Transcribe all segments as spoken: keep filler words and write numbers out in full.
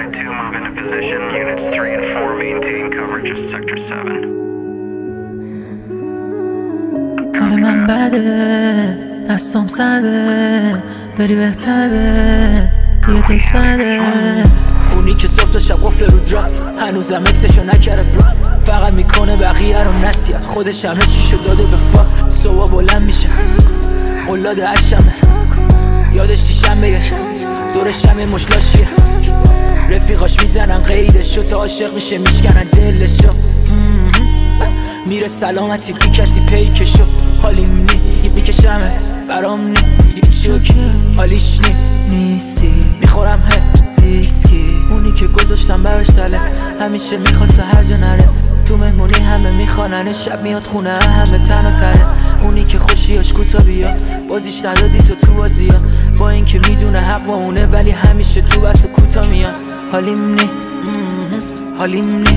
Unit two, move into position. Units three and four, maintain coverage of Sector seven. حال من بده، دستم سرده، بری بهتره، دیگه تکس نده. اونی که صبح تا شب قفل رو درام، هنوزم اکسشو نکره برا، فقط میکنه بقیه رو نصیحت، خودش همه چیشو داده به فا. صبح بلند میشه قلاد عشمه، یادش دیشم بگه دورش همه مشلاشیه، رفیقاش میزنن قیدشو تا عاشق میشه میشکنن دلشو. میره سلامتی بی کسی پیکشو، حالیم نی میکشمه برام نی هیچی حالیش نی نیستی، میخورم هه ویسکی. اونی که گذاشتم براش تله، همیشه میخواسته هر جا نره، تو مهمونی همه میخواننه، شب میاد خونه همه تنها تره. اونی که خوشیاش کوتا بیا، بازیش ندادی تو تو بازیا، با این که میدونه حق با اونه ولی همیشه تو بس و کوتا میاد. حالیم نی حالیم نی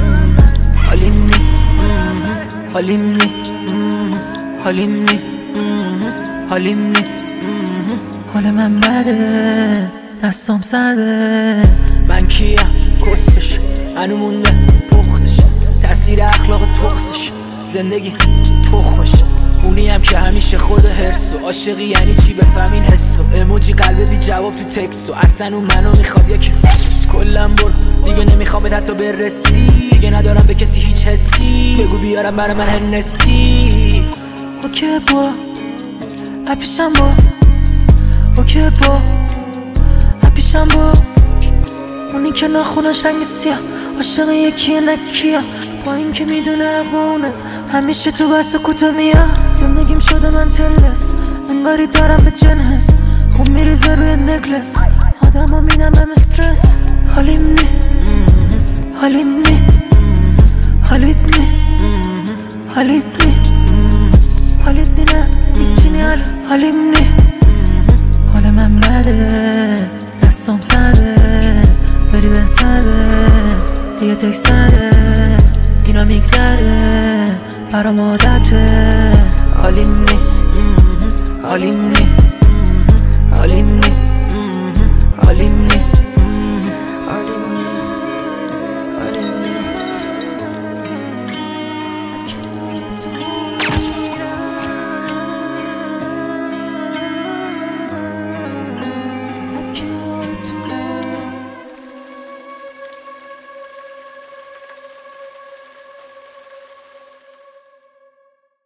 حالیم نی حالیم نی حالیم نی حالیم نی. حال من بده، دستم سرده، من کیم کستش هنو مونده پختش، تاثیر اخلاق تخصش زندگی تخمش. اونی هم که همیشه خود هرسو، عاشقی یعنی چی بفهمین حسو، اموجی قلب بی جواب تو تکستو، اصلا اون منو میخواد یا که کلم برو دیگه نمیخوام حتی برسی، دیگه ندارم به کسی هیچ حسی، بگو بیارم برای من هنسی. اوکی با اپیشم با اوکی با اپیشم با اونی که ناخونش رنگ سیاه، عاشق یکیه نکیه، با این که میدونه اقوانه همیشه تو بس و کوتا میاد. زندگیم شده من تلس، انگاری دارم به جنس، خوب میریزه روی نکلس، آدم ها مینم استرس. حالیم نی حالیم نی حالیت نی حالیت نی حالیت نی نه هیچی نی حالیم نی. حال من بده، دستم سرده، بری بهتره، دیگه تکس نده، اینا میگذره برام عادته. حالیم نی حالیم نی حالیم